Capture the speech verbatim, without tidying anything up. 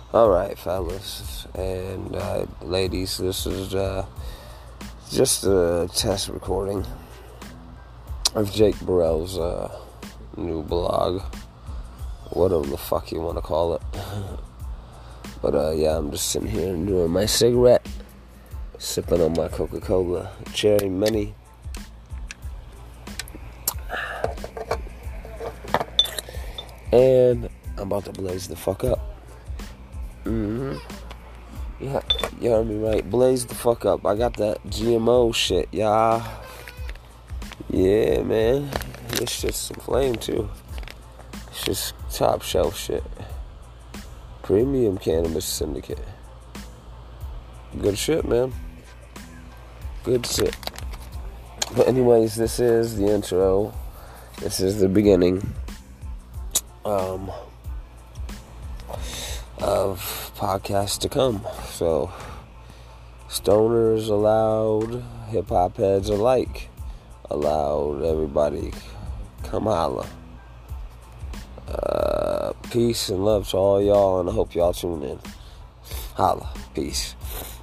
Alright, fellas and uh, ladies, this is uh, just a test recording of Jake Burrell's uh, new blog, whatever the fuck you want to call it. But uh, yeah, I'm just sitting here enjoying my cigarette, sipping on my Coca-Cola Cherry Mini. And I'm about to blaze the fuck up. Mm-hmm. Yeah, you heard me right. Blaze the fuck up. I got that G M O shit, y'all. Yeah, man. This shit's some flame, too. It's just top shelf shit. Premium Cannabis Syndicate. Good shit, man. Good shit. But anyways, this is the intro. This is the beginning. Um... of podcasts to come. So, stoners allowed, hip-hop heads alike allowed, everybody come holla. Uh, peace and love to all y'all, and I hope y'all tune in. Holla. Peace.